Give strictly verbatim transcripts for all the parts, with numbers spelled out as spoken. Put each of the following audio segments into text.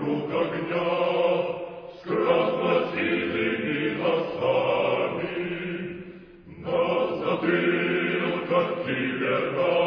вокруг огня, с красно-синими носами, на затылках кивера,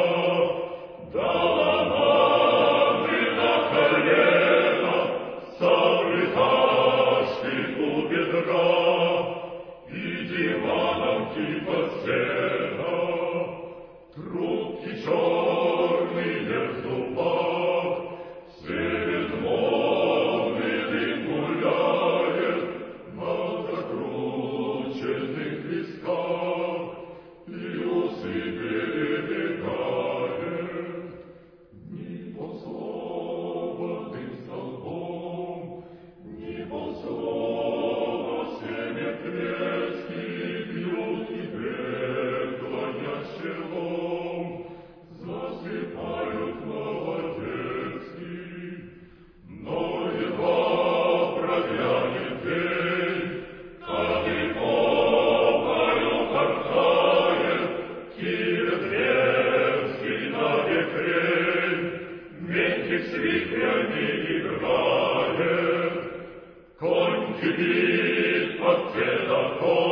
доломаны на колено, сабли ташки у бедра, и диваном типа сена, трубки черные в зубах, средь волны дым гуляет на закрученных висках, и усы перебегает ни полслова дым столбом, ни полслова семя клетки бьют и беглая челом, засыпают молодецкий, но едва проглянет день, как и повою порхает Киев древский на векрень, ментик с вихрями играет, конь кипит под седоком.